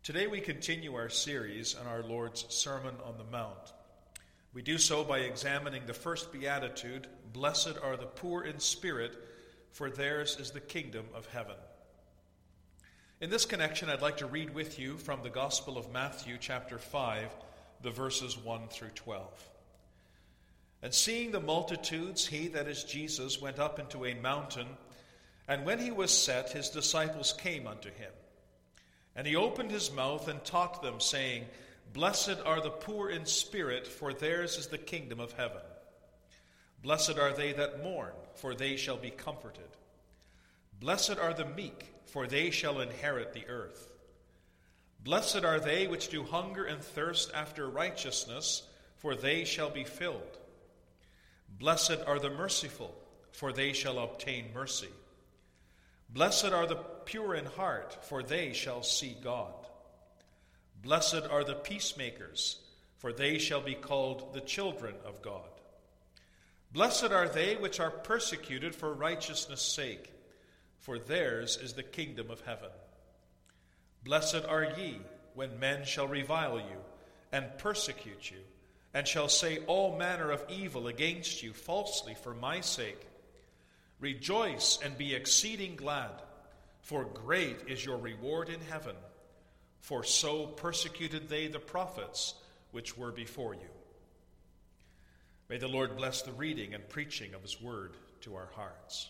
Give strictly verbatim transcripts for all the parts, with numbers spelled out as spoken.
Today we continue our series on our Lord's Sermon on the Mount. We do so by examining the first beatitude, "Blessed are the poor in spirit, for theirs is the kingdom of heaven." In this connection, I'd like to read with you from the Gospel of Matthew, chapter five, the verses one through twelve. "And seeing the multitudes, he, that is Jesus, went up into a mountain, and when he was set, his disciples came unto him. And he opened his mouth and taught them, saying, Blessed are the poor in spirit, for theirs is the kingdom of heaven. Blessed are they that mourn, for they shall be comforted. Blessed are the meek, for they shall inherit the earth. Blessed are they which do hunger and thirst after righteousness, for they shall be filled. Blessed are the merciful, for they shall obtain mercy. Blessed are the pure in heart, for they shall see God. Blessed are the peacemakers, for they shall be called the children of God. Blessed are they which are persecuted for righteousness' sake, for theirs is the kingdom of heaven. Blessed are ye, when men shall revile you, and persecute you, and shall say all manner of evil against you falsely for my sake. Rejoice and be exceeding glad, for great is your reward in heaven. For so persecuted they the prophets which were before you." May the Lord bless the reading and preaching of his word to our hearts.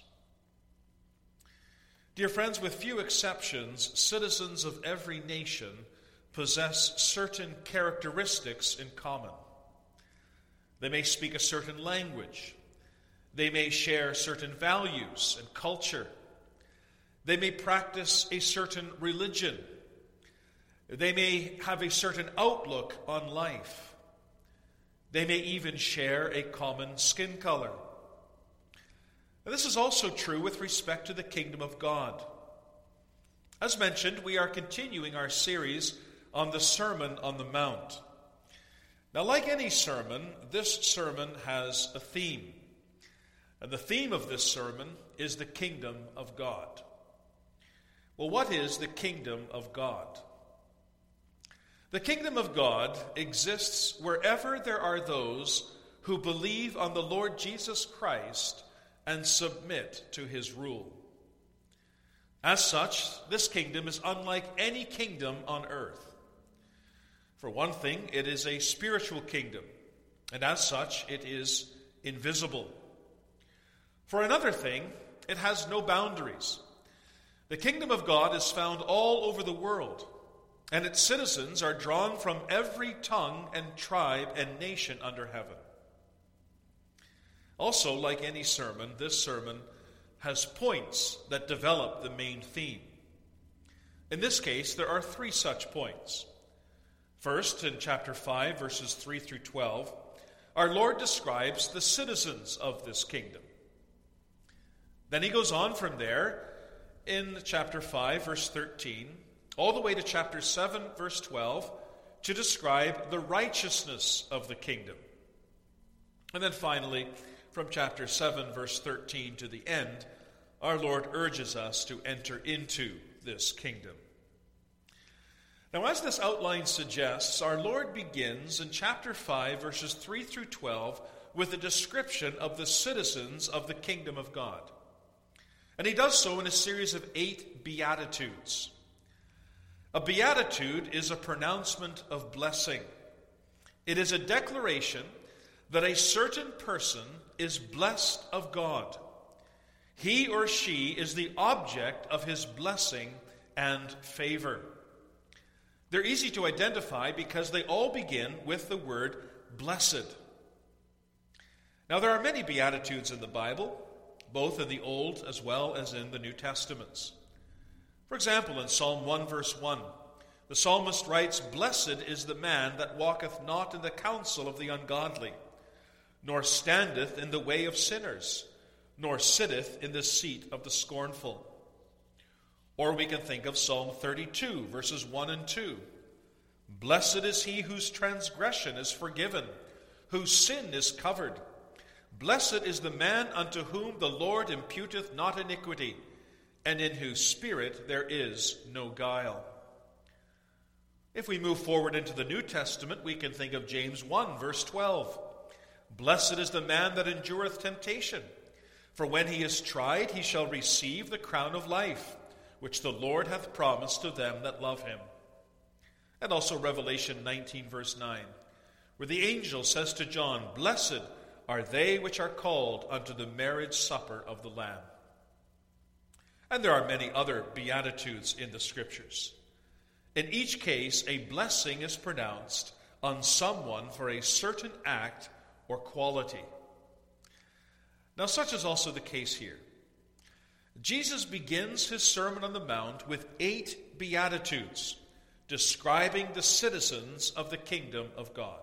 Dear friends, with few exceptions, citizens of every nation possess certain characteristics in common. They may speak a certain language. They may share certain values and culture. They may practice a certain religion. They may have a certain outlook on life. They may even share a common skin color. And this is also true with respect to the kingdom of God. As mentioned, we are continuing our series on the Sermon on the Mount. Now, like any sermon, this sermon has a theme. And the theme of this sermon is the kingdom of God. Well, what is the kingdom of God? The kingdom of God exists wherever there are those who believe on the Lord Jesus Christ and submit to his rule. As such, this kingdom is unlike any kingdom on earth. For one thing, it is a spiritual kingdom, and as such, it is invisible. For another thing, it has no boundaries. The kingdom of God is found all over the world, and its citizens are drawn from every tongue and tribe and nation under heaven. Also, like any sermon, this sermon has points that develop the main theme. In this case, there are three such points. First, in chapter five, verses three through twelve, our Lord describes the citizens of this kingdom. Then he goes on from there in chapter five, verse thirteen, all the way to chapter seven, verse twelve, to describe the righteousness of the kingdom. And then finally, from chapter seven, verse thirteen to the end, our Lord urges us to enter into this kingdom. Now, as this outline suggests, our Lord begins in chapter five, verses three through twelve, with a description of the citizens of the kingdom of God. And he does so in a series of eight beatitudes. A beatitude is a pronouncement of blessing. It is a declaration that a certain person is blessed of God. He or she is the object of his blessing and favor. They're easy to identify because they all begin with the word blessed. Now, there are many beatitudes in the Bible, both in the Old as well as in the New Testaments. For example, in Psalm one, verse one, the psalmist writes, "Blessed is the man that walketh not in the counsel of the ungodly, nor standeth in the way of sinners, nor sitteth in the seat of the scornful." Or we can think of Psalm thirty-two, verses one and two. "Blessed is he whose transgression is forgiven, whose sin is covered. Blessed is the man unto whom the Lord imputeth not iniquity, and in whose spirit there is no guile." If we move forward into the New Testament, we can think of James one, verse twelve. Blessed is the man that endureth temptation, for when he is tried, he shall receive the crown of life, which the Lord hath promised to them that love him. And also Revelation nineteen, verse nine, where the angel says to John, Blessed are they which are called unto the marriage supper of the Lamb. And there are many other beatitudes in the Scriptures. In each case, a blessing is pronounced on someone for a certain act or quality. Now, such is also the case here. Jesus begins his Sermon on the Mount with eight beatitudes describing the citizens of the kingdom of God.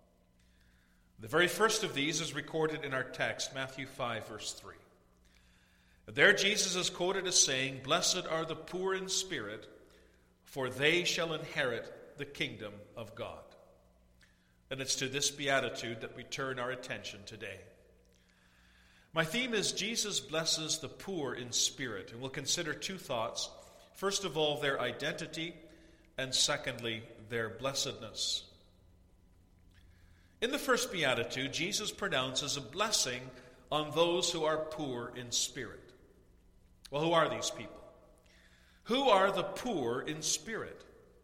The very first of these is recorded in our text, Matthew five, verse three. There Jesus is quoted as saying, Blessed are the poor in spirit, for they shall inherit the kingdom of God. And it's to this beatitude that we turn our attention today. My theme is Jesus blesses the poor in spirit, and we'll consider two thoughts. First of all, their identity, and secondly, their blessedness. In the first beatitude, Jesus pronounces a blessing on those who are poor in spirit. Well, who are these people? Who are the poor in spirit?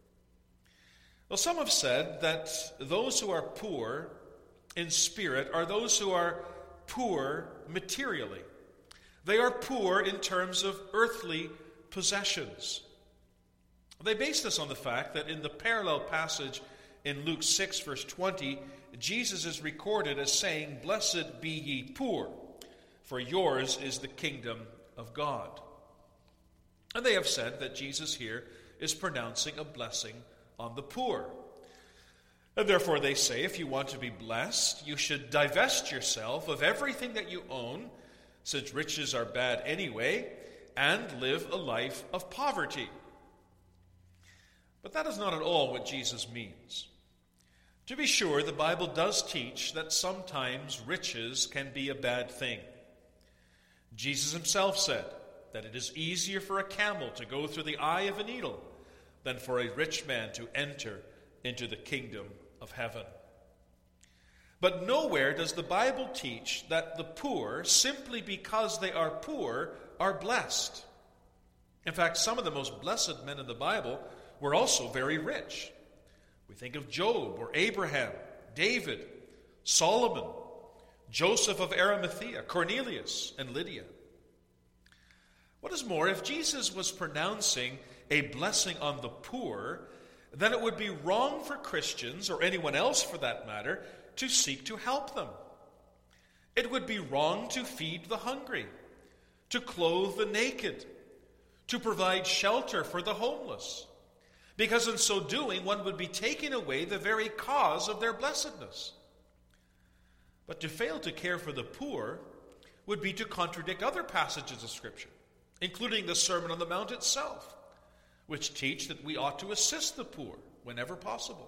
Well, some have said that those who are poor in spirit are those who are poor materially. They are poor in terms of earthly possessions. They base this on the fact that in the parallel passage in Luke six, verse twenty, Jesus is recorded as saying, Blessed be ye poor, for yours is the kingdom of God. And they have said that Jesus here is pronouncing a blessing on the poor. And therefore they say, if you want to be blessed, you should divest yourself of everything that you own, since riches are bad anyway, and live a life of poverty. But that is not at all what Jesus means. To be sure, the Bible does teach that sometimes riches can be a bad thing. Jesus himself said that it is easier for a camel to go through the eye of a needle than for a rich man to enter into the kingdom of heaven. But nowhere does the Bible teach that the poor, simply because they are poor, are blessed. In fact, some of the most blessed men in the Bible were also very rich. We think of Job or Abraham, David, Solomon, Joseph of Arimathea, Cornelius, and Lydia. What is more, if Jesus was pronouncing a blessing on the poor, then it would be wrong for Christians, or anyone else for that matter, to seek to help them. It would be wrong to feed the hungry, to clothe the naked, to provide shelter for the homeless, because in so doing one would be taking away the very cause of their blessedness. But to fail to care for the poor would be to contradict other passages of Scripture, including the Sermon on the Mount itself, which teach that we ought to assist the poor whenever possible.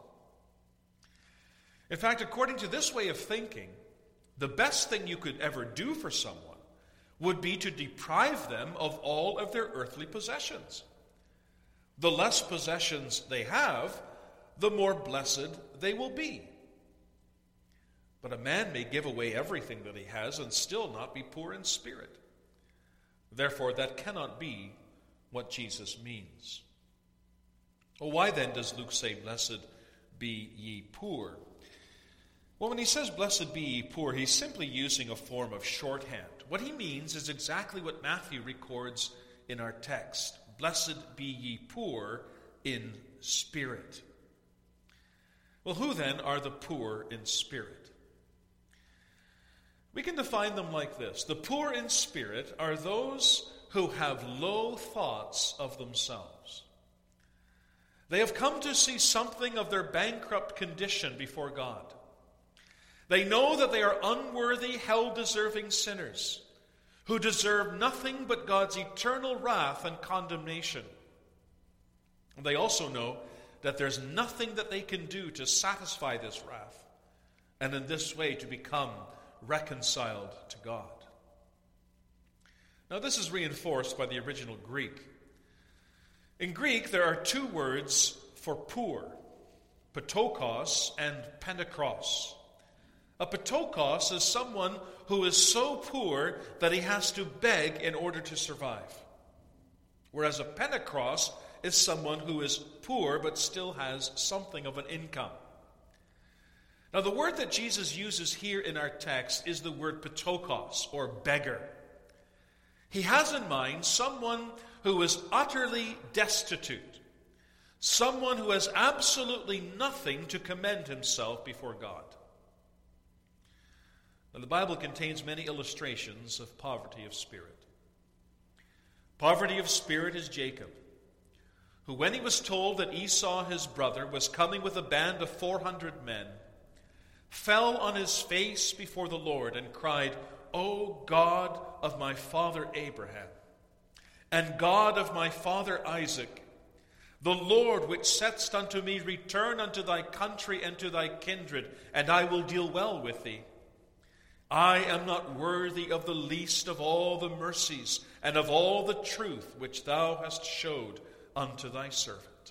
In fact, according to this way of thinking, the best thing you could ever do for someone would be to deprive them of all of their earthly possessions. The less possessions they have, the more blessed they will be. But a man may give away everything that he has and still not be poor in spirit. Therefore, that cannot be what Jesus means. Well, why then does Luke say, Blessed be ye poor? Well, when he says, Blessed be ye poor, he's simply using a form of shorthand. What he means is exactly what Matthew records in our text. Blessed be ye poor in spirit. Well, who then are the poor in spirit? We can define them like this. The poor in spirit are those who have low thoughts of themselves. They have come to see something of their bankrupt condition before God. They know that they are unworthy, hell-deserving sinners who deserve nothing but God's eternal wrath and condemnation. They also know that there's nothing that they can do to satisfy this wrath, and in this way to become reconciled to God. Now, this is reinforced by the original Greek. In Greek, there are two words for poor. Ptochos and Pentecost. A Ptochos is someone who is so poor that he has to beg in order to survive. Whereas a Pentecost is someone who is poor but still has something of an income. Now, the word that Jesus uses here in our text is the word Ptochos, or beggar. He has in mind someone who is utterly destitute, someone who has absolutely nothing to commend himself before God. Now, the Bible contains many illustrations of poverty of spirit. Poverty of spirit is Jacob, who, when he was told that Esau, his brother, was coming with a band of four hundred men, fell on his face before the Lord and cried, O God of my father Abraham, and God of my father Isaac, the Lord which saidst unto me, Return unto thy country and to thy kindred, and I will deal well with thee. I am not worthy of the least of all the mercies and of all the truth which thou hast showed unto thy servant.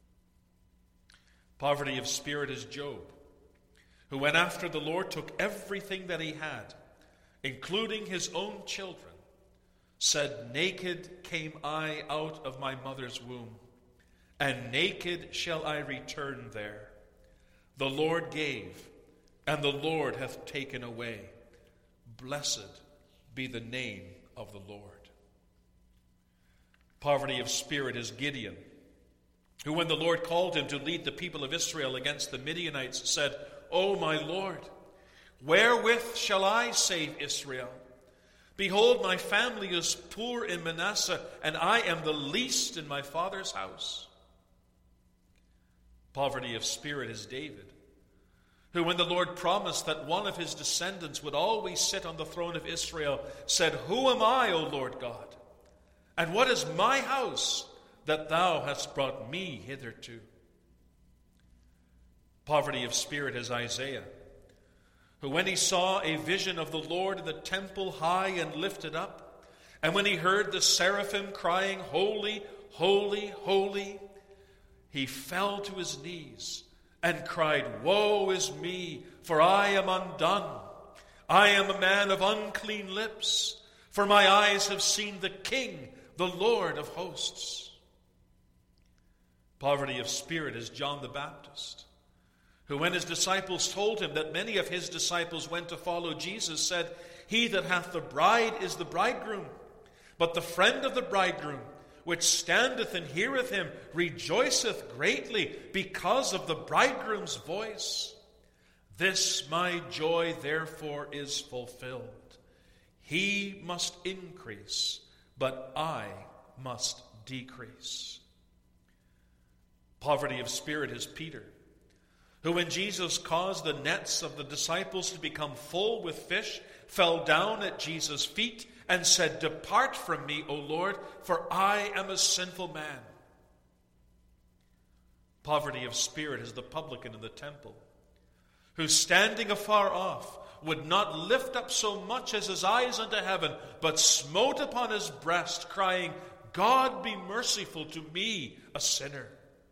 Poverty of spirit is Job, who went after the Lord, took everything that he had, including his own children, said, Naked came I out of my mother's womb, and naked shall I return there. The Lord gave, and the Lord hath taken away. Blessed be the name of the Lord. Poverty of spirit is Gideon, who, when the Lord called him to lead the people of Israel against the Midianites, said, O my Lord, wherewith shall I save Israel? Behold, my family is poor in Manasseh, and I am the least in my father's house. Poverty of spirit is David, who, when the Lord promised that one of his descendants would always sit on the throne of Israel, said, Who am I, O Lord God? And what is my house that thou hast brought me hitherto? Poverty of spirit is Isaiah, who, when he saw a vision of the Lord in the temple high and lifted up, and when he heard the seraphim crying, Holy, holy, holy, he fell to his knees and cried, Woe is me, for I am undone. I am a man of unclean lips, for my eyes have seen the King, the Lord of hosts. Poverty of spirit is John the Baptist, who, when his disciples told him that many of his disciples went to follow Jesus, said, He that hath the bride is the bridegroom, but the friend of the bridegroom, which standeth and heareth him, rejoiceth greatly because of the bridegroom's voice. This my joy therefore is fulfilled. He must increase, but I must decrease. Poverty of spirit is Peter, who, when Jesus caused the nets of the disciples to become full with fish, fell down at Jesus' feet and said, Depart from me, O Lord, for I am a sinful man. Poverty of spirit is the publican in the temple, who, standing afar off, would not lift up so much as his eyes unto heaven, but smote upon his breast, crying, God be merciful to me, a sinner.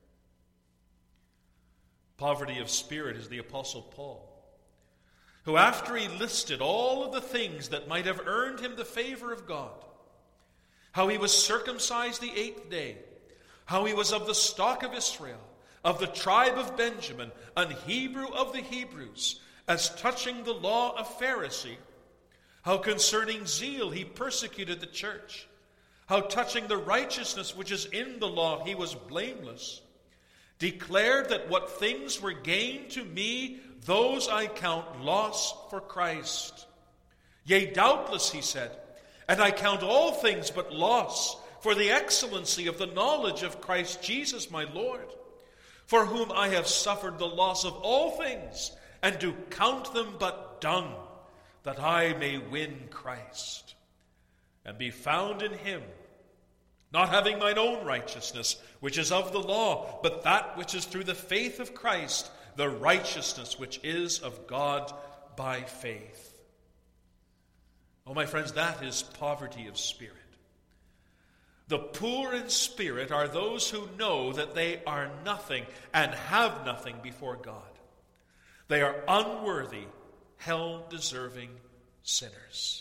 Poverty of spirit is the Apostle Paul, who, after he listed all of the things that might have earned him the favor of God, how he was circumcised the eighth day, how he was of the stock of Israel, of the tribe of Benjamin, an Hebrew of the Hebrews, as touching the law a Pharisee, how concerning zeal he persecuted the church, how touching the righteousness which is in the law he was blameless, declared that what things were gained to me, those I count loss for Christ. Yea, doubtless, he said, and I count all things but loss for the excellency of the knowledge of Christ Jesus my Lord, for whom I have suffered the loss of all things, and do count them but dung, that I may win Christ, and be found in him, not having mine own righteousness, which is of the law, but that which is through the faith of Christ, the righteousness which is of God by faith. Oh, my friends, that is poverty of spirit. The poor in spirit are those who know that they are nothing and have nothing before God. They are unworthy, hell-deserving sinners.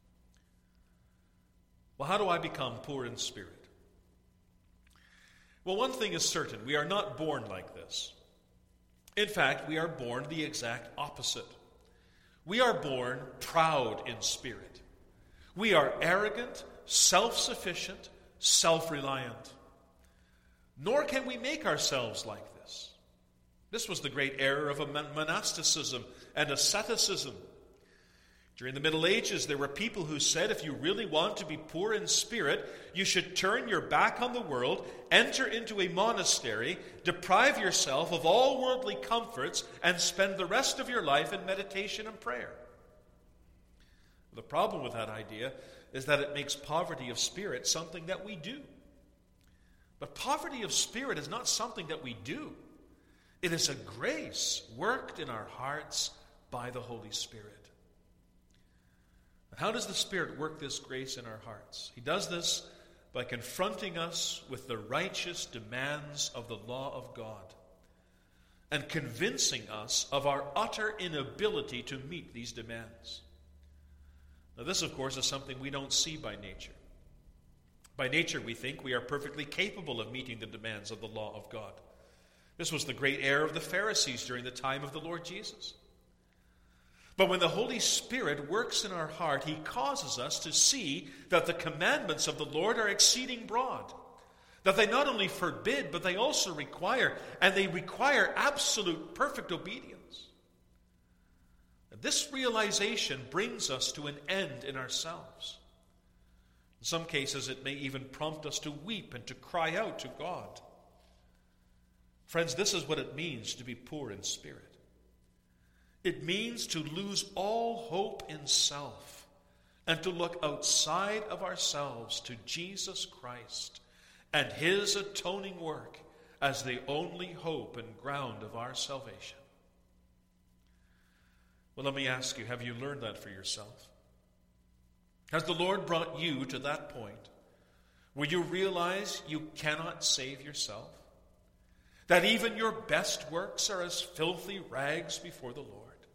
Well, how do I become poor in spirit? Well, one thing is certain. We are not born like this. In fact, we are born the exact opposite. We are born proud in spirit. We are arrogant, self-sufficient, self-reliant. Nor can we make ourselves like this. This was the great error of a monasticism and asceticism. During the Middle Ages, there were people who said if you really want to be poor in spirit, you should turn your back on the world, enter into a monastery, deprive yourself of all worldly comforts, and spend the rest of your life in meditation and prayer. The problem with that idea is that it makes poverty of spirit something that we do. But poverty of spirit is not something that we do. It is a grace worked in our hearts by the Holy Spirit. How does the Spirit work this grace in our hearts? He does this by confronting us with the righteous demands of the law of God and convincing us of our utter inability to meet these demands. Now, this, of course, is something we don't see by nature. By nature, we think we are perfectly capable of meeting the demands of the law of God. This was the great error of the Pharisees during the time of the Lord Jesus. But when the Holy Spirit works in our heart, He causes us to see that the commandments of the Lord are exceeding broad. That they not only forbid, but they also require, and they require absolute perfect obedience. And this realization brings us to an end in ourselves. In some cases, it may even prompt us to weep and to cry out to God. Friends, this is what it means to be poor in spirit. It means to lose all hope in self and to look outside of ourselves to Jesus Christ and His atoning work as the only hope and ground of our salvation. Well, let me ask you, have you learned that for yourself? Has the Lord brought you to that point where you realize you cannot save yourself? That even your best works are as filthy rags before the Lord?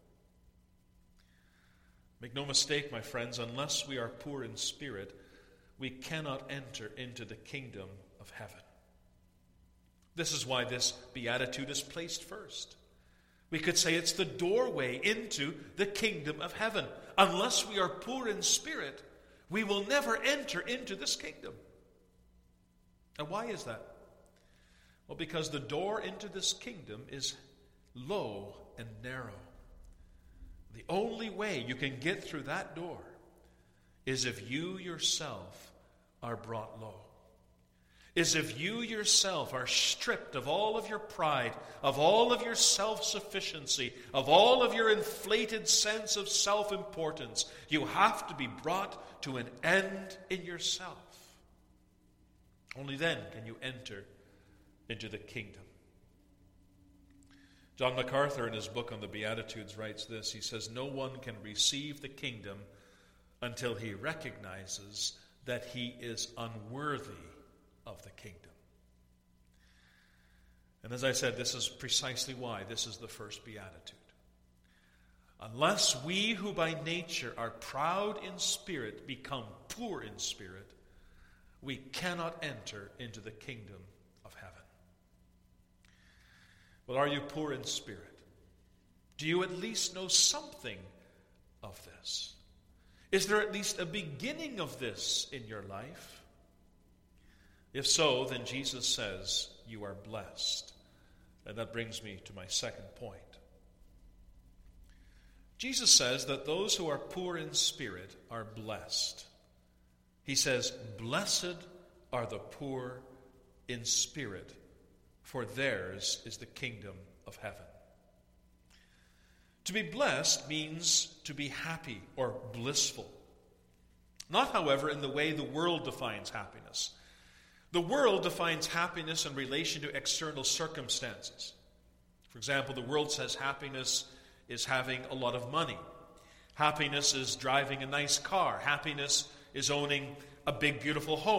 Make no mistake, my friends, unless we are poor in spirit, we cannot enter into the kingdom of heaven. This is why this beatitude is placed first. We could say it's the doorway into the kingdom of heaven. Unless we are poor in spirit, we will never enter into this kingdom. And why is that? Well, because the door into this kingdom is low and narrow. The only way you can get through that door is if you yourself are brought low. Is if you yourself are stripped of all of your pride, of all of your self-sufficiency, of all of your inflated sense of self-importance. You have to be brought to an end in yourself. Only then can you enter into the kingdom. John MacArthur, in his book on the Beatitudes, writes this. He says, "No one can receive the kingdom until he recognizes that he is unworthy of the kingdom." And as I said, this is precisely why this is the first beatitude. Unless we who by nature are proud in spirit become poor in spirit, we cannot enter into the kingdom of heaven. Well, are you poor in spirit? Do you at least know something of this? Is there at least a beginning of this in your life? If so, then Jesus says you are blessed. And that brings me to my second point. Jesus says that those who are poor in spirit are blessed. He says, "Blessed are the poor in spirit, for theirs is the kingdom of heaven." To be blessed means to be happy or blissful. Not, however, in the way the world defines happiness. The world defines happiness in relation to external circumstances. For example, the world says happiness is having a lot of money. Happiness is driving a nice car. Happiness is owning a big, beautiful home.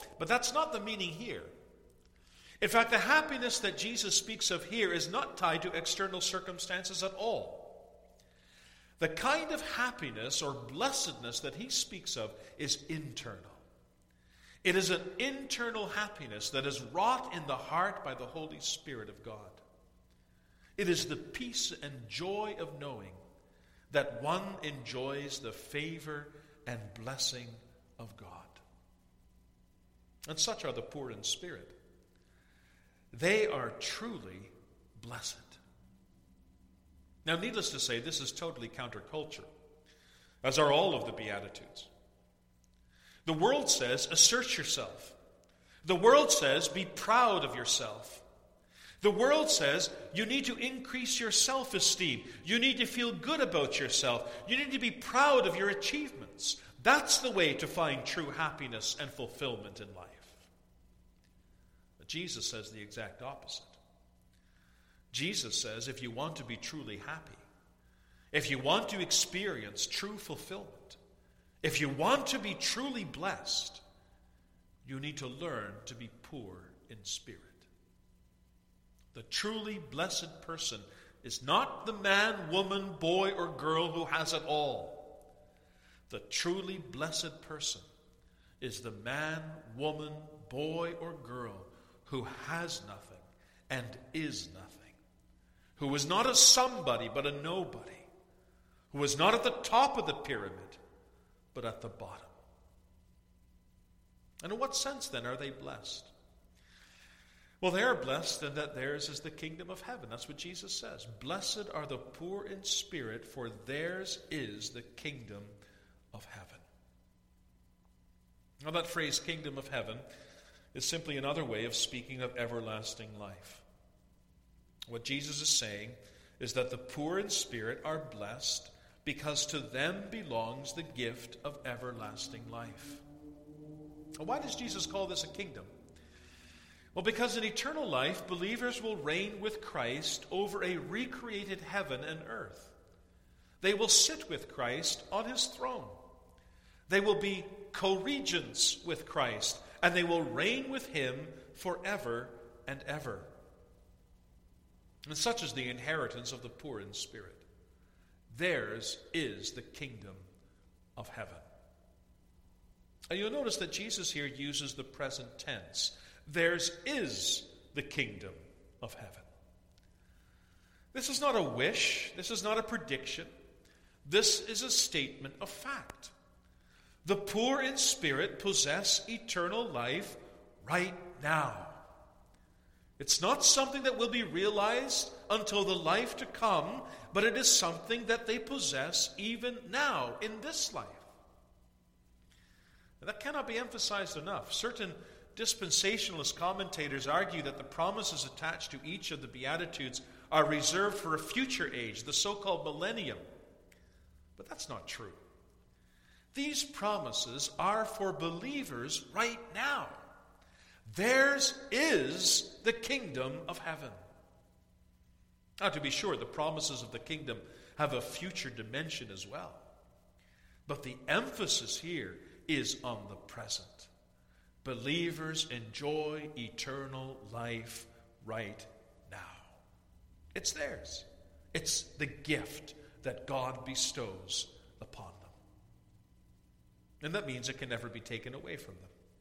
But that's not the meaning here. In fact, the happiness that Jesus speaks of here is not tied to external circumstances at all. The kind of happiness or blessedness that he speaks of is internal. It is an internal happiness that is wrought in the heart by the Holy Spirit of God. It is the peace and joy of knowing that one enjoys the favor and blessing of God. And such are the poor in spirit. They are truly blessed. Now, needless to say, this is totally counterculture, as are all of the Beatitudes. The world says, assert yourself. The world says, be proud of yourself. The world says, you need to increase your self-esteem. You need to feel good about yourself. You need to be proud of your achievements. That's the way to find true happiness and fulfillment in life. But Jesus says the exact opposite. Jesus says, if you want to be truly happy, if you want to experience true fulfillment, if you want to be truly blessed, you need to learn to be poor in spirit. The truly blessed person is not the man, woman, boy, or girl who has it all. The truly blessed person is the man, woman, boy, or girl who has nothing and is nothing. Who is not a somebody but a nobody. Who is not at the top of the pyramid but at the bottom. And in what sense then are they blessed? Well, they are blessed in that theirs is the kingdom of heaven. That's what Jesus says. Blessed are the poor in spirit, for theirs is the kingdom of heaven. Now that phrase, kingdom of heaven, is simply another way of speaking of everlasting life. What Jesus is saying is that the poor in spirit are blessed because to them belongs the gift of everlasting life. Well, why does Jesus call this a kingdom? Well, because in eternal life, believers will reign with Christ over a recreated heaven and earth. They will sit with Christ on his throne. They will be co-regents with Christ, and they will reign with him forever and ever. And such is the inheritance of the poor in spirit. Theirs is the kingdom of heaven. And you'll notice that Jesus here uses the present tense. Theirs is the kingdom of heaven. This is not a wish. This is not a prediction. This is a statement of fact. The poor in spirit possess eternal life right now. It's not something that will be realized until the life to come, but it is something that they possess even now in this life. And that cannot be emphasized enough. Certain dispensationalist commentators argue that the promises attached to each of the Beatitudes are reserved for a future age, the so-called millennium. But that's not true. These promises are for believers right now. Theirs is the kingdom of heaven. Now, to be sure, the promises of the kingdom have a future dimension as well. But the emphasis here is on the present. Believers enjoy eternal life right now. It's theirs. It's the gift that God bestows upon them. And that means it can never be taken away from them.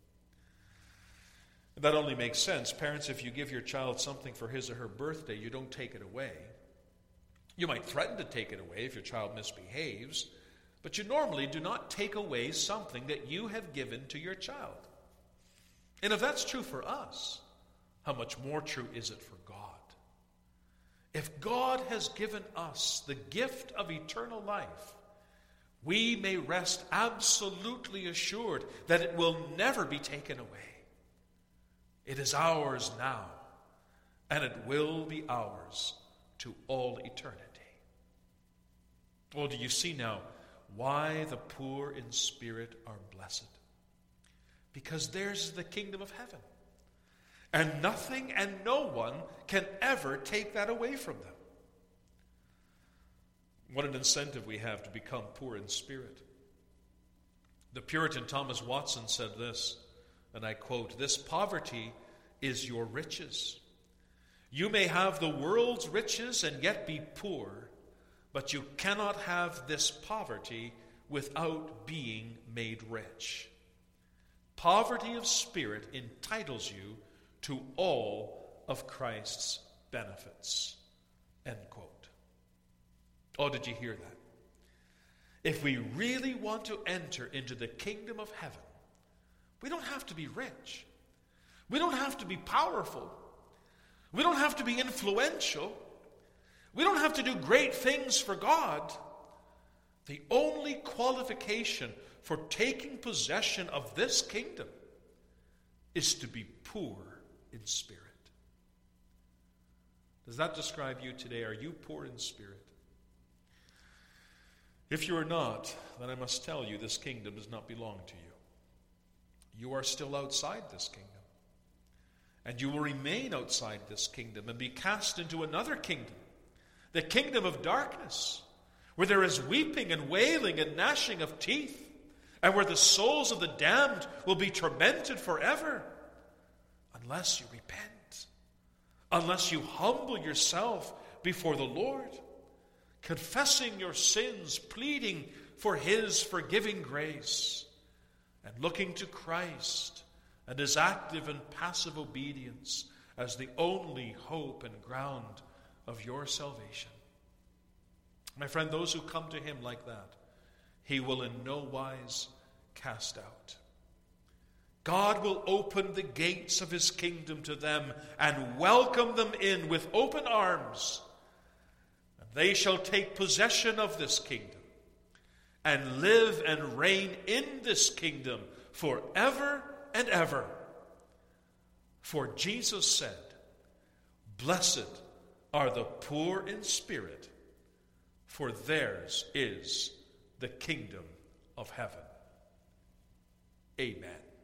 That only makes sense. Parents, if you give your child something for his or her birthday, you don't take it away. You might threaten to take it away if your child misbehaves, but you normally do not take away something that you have given to your child. And if that's true for us, how much more true is it for God? If God has given us the gift of eternal life, we may rest absolutely assured that it will never be taken away. It is ours now, and it will be ours to all eternity. Oh, do you see now why the poor in spirit are blessed? Because theirs is the kingdom of heaven. And nothing and no one can ever take that away from them. What an incentive we have to become poor in spirit. The Puritan Thomas Watson said this And I quote, "This poverty is your riches. You may have the world's riches and yet be poor, but you cannot have this poverty without being made rich. Poverty of spirit entitles you to all of Christ's benefits." End quote. Oh, did you hear that? If we really want to enter into the kingdom of heaven, we don't have to be rich. We don't have to be powerful. We don't have to be influential. We don't have to do great things for God. The only qualification for taking possession of this kingdom is to be poor in spirit. Does that describe you today? Are you poor in spirit? If you are not, then I must tell you this kingdom does not belong to you. You are still outside this kingdom. And you will remain outside this kingdom and be cast into another kingdom, the kingdom of darkness, where there is weeping and wailing and gnashing of teeth, and where the souls of the damned will be tormented forever, unless you repent, unless you humble yourself before the Lord, confessing your sins, pleading for His forgiving grace, and looking to Christ and His active and passive obedience as the only hope and ground of your salvation. My friend, those who come to Him like that, He will in no wise cast out. God will open the gates of His kingdom to them and welcome them in with open arms. And they shall take possession of this kingdom and live and reign in this kingdom forever and ever. For Jesus said, "Blessed are the poor in spirit, for theirs is the kingdom of heaven." Amen.